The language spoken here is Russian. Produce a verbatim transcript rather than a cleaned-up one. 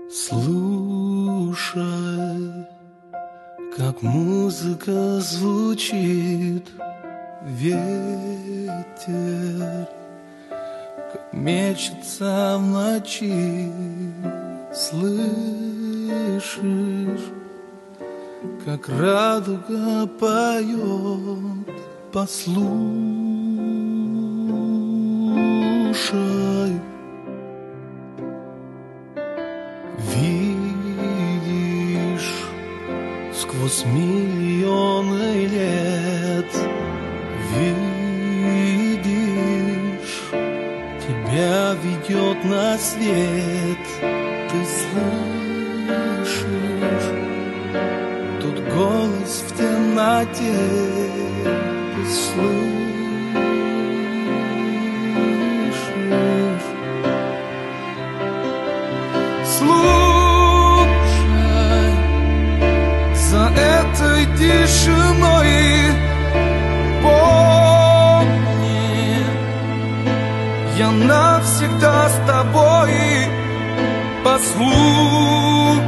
Слушай, как музыка звучит, ветер, как мечется в ночи. Слышишь, как радуга поет, послушай. Видишь, сквозь миллионы лет, видишь, тебя ведет на свет. Ты слышишь, тут голос в темноте. Ты слышишь, слушай, за этой тишиной помни, я навсегда с тобой. Послушай,